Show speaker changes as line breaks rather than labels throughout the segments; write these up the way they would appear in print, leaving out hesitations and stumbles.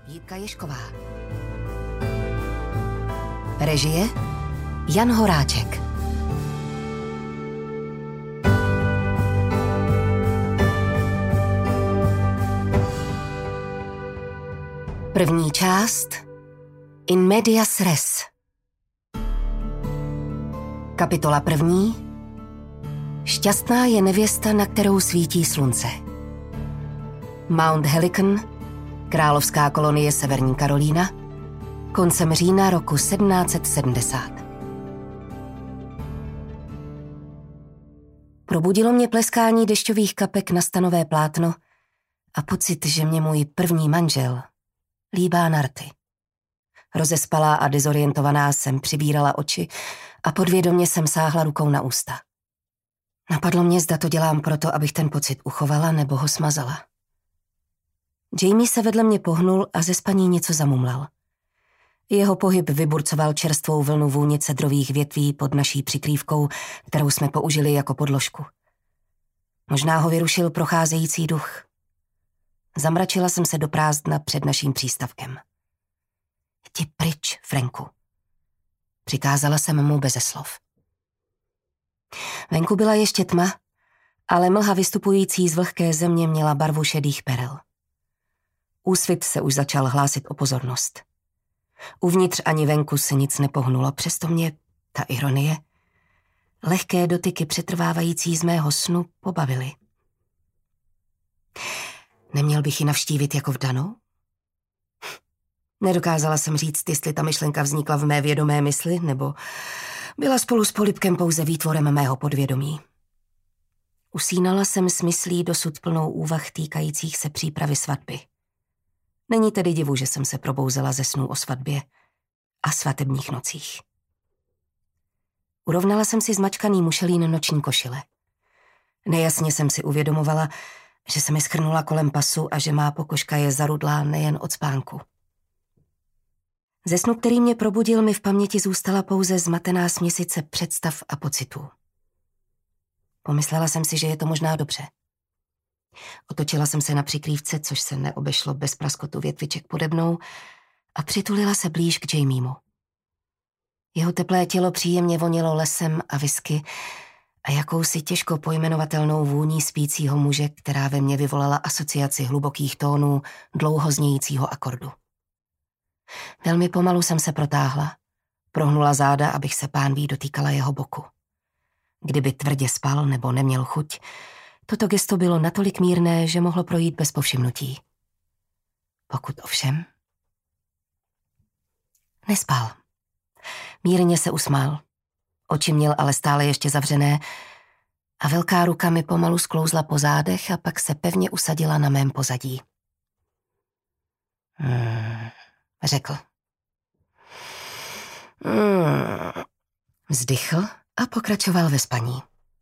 Jitka Ježková. Režie Jan Horáček. První část In medias res. Kapitola 1. Šťastná je nevěsta, na kterou svítí slunce. Mount Helicon, královská kolonie Severní Karolína, koncem října roku 1770. Probudilo mě pleskání dešťových kapek na stanové plátno a pocit, že mě můj první manžel líbá na rty. Rozespalá a dezorientovaná jsem přivírala oči a podvědomě jsem sáhla rukou na ústa. Napadlo mě, zda to dělám proto, abych ten pocit uchovala nebo ho smazala. Jamie se vedle mě pohnul a ze spaní něco zamumlal. Jeho pohyb vyburcoval čerstvou vlnu vůni cedrových větví pod naší přikrývkou, kterou jsme použili jako podložku. Možná ho vyrušil procházející duch. Zamračila jsem se do prázdna před naším přístavkem. Jdi pryč, Franku. Přikázala jsem mu beze slov. Venku byla ještě tma, ale mlha vystupující z vlhké země měla barvu šedých perel. Úsvit se už začal hlásit o pozornost. Uvnitř ani venku se nic nepohnulo, přesto mě, ta ironie, lehké dotyky přetrvávající z mého snu pobavily. Neměl bych ji navštívit jako vdanou? Nedokázala jsem říct, jestli ta myšlenka vznikla v mé vědomé mysli, nebo byla spolu s polibkem pouze výtvorem mého podvědomí. Usínala jsem s myslí dosud plnou úvah týkajících se přípravy svatby. Není tedy divu, že jsem se probouzela ze snů o svatbě a svatebních nocích. Urovnala jsem si zmačkaný mušelín noční košile. Nejasně jsem si uvědomovala, že se mi schrnula kolem pasu a že má pokožka je zarudlá nejen od spánku. Ze snu, který mě probudil, mi v paměti zůstala pouze zmatená směsice představ a pocitů. Pomyslela jsem si, že je to možná dobře. Otočila jsem se na přikrývce, což se neobešlo bez praskotu větviček pode mnou, a přitulila se blíž k Jamiemu. Jeho teplé tělo příjemně vonilo lesem a whisky a jakousi těžko pojmenovatelnou vůní spícího muže, která ve mně vyvolala asociaci hlubokých tónů dlouho znějícího akordu. Velmi pomalu jsem se protáhla, prohnula záda, abych se pánví dotýkala jeho boku. Kdyby tvrdě spal nebo neměl chuť, toto gesto bylo natolik mírné, že mohlo projít bez povšimnutí. Pokud ovšem... Nespal. Mírně se usmál. Oči měl ale stále ještě zavřené a velká ruka mi pomalu sklouzla po zádech a pak se pevně usadila na mém pozadí. Řekl. Vzdychl a pokračoval ve spaní.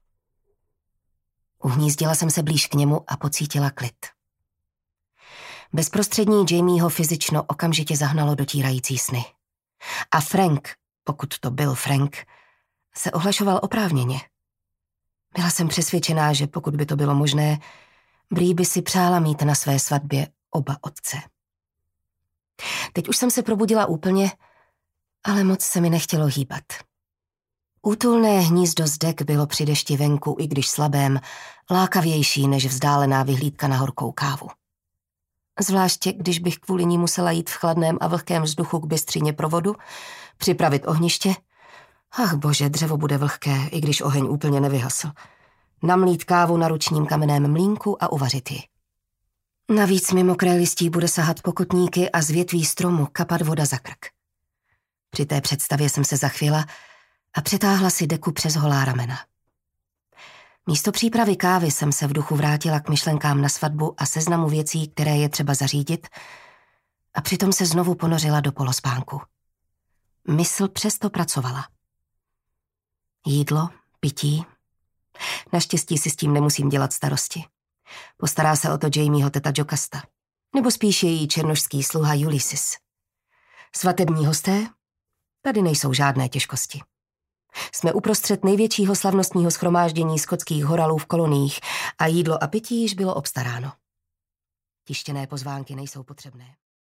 Uhnízdila jsem se blíž k němu a pocítila klid. Bezprostřední Jamieho fyzično okamžitě zahnalo dotírající sny. A Frank, pokud to byl Frank, se ohlašoval oprávněně. Byla jsem přesvědčená, že pokud by to bylo možné, Bree by si přála mít na své svatbě oba otce. Teď už jsem se probudila úplně, ale moc se mi nechtělo hýbat. Útulné hnízdo zdek bylo při dešti venku, i když slabém, lákavější než vzdálená vyhlídka na horkou kávu. Zvláště, když bych kvůli ní musela jít v chladném a vlhkém vzduchu k bystřině pro vodu, připravit ohniště. Ach bože, dřevo bude vlhké, i když oheň úplně nevyhasl. Namlít kávu na ručním kamenném mlýnku a uvařit ji. Navíc mi mokré listí bude sahat pokotníky a z větví stromu kapat voda za krk. Při té představě jsem se zachvěla a přetáhla si deku přes holá ramena. Místo přípravy kávy jsem se v duchu vrátila k myšlenkám na svatbu a seznamu věcí, které je třeba zařídit, a přitom se znovu ponořila do polospánku. Mysl přesto pracovala. Jídlo, pití. Naštěstí si s tím nemusím dělat starosti. Postará se o to Jamieho teta Jocasta, nebo spíš její černošský sluha Ulysses. Svatební hosté? Tady nejsou žádné těžkosti. Jsme uprostřed největšího slavnostního shromáždění skotských horalů v koloniích a jídlo a pití již bylo obstaráno. Tištěné pozvánky nejsou potřebné.